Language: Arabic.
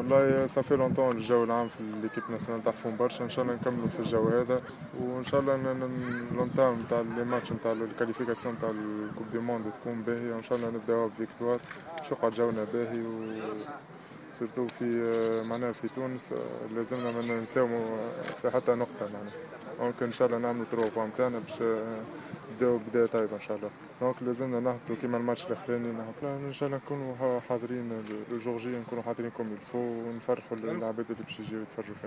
والله صافي لونتون الجو العام في ليكيب ناسيونال تعرفون برشا، ان شاء الله نكملوا في الجو هذا، وان شاء الله لونتام نتاع لي ماتش نتاع الكاليفيكاسيون نتاع الكوب دي موند تكون باهيه، وان شاء الله نبداو بفيكتوار باش يقعد جونا باهي، و سورتو في معناها في تونس لازمنا ما ننساو في حتى نقطه معناها، دونك ان شاء الله نعملوا 3 بوان تاعنا باش نبداو بدايه طيبه ان شاء الله. دونك لازمنا نهبطوا كيما الماتش الاخراني نهبطوا ان شاء الله نكونوا حاضرين الجورجي، نكونوا حاضرين كوم الفو ونفرحوا العباد اللي باش يجيو يتفرجوا فينا.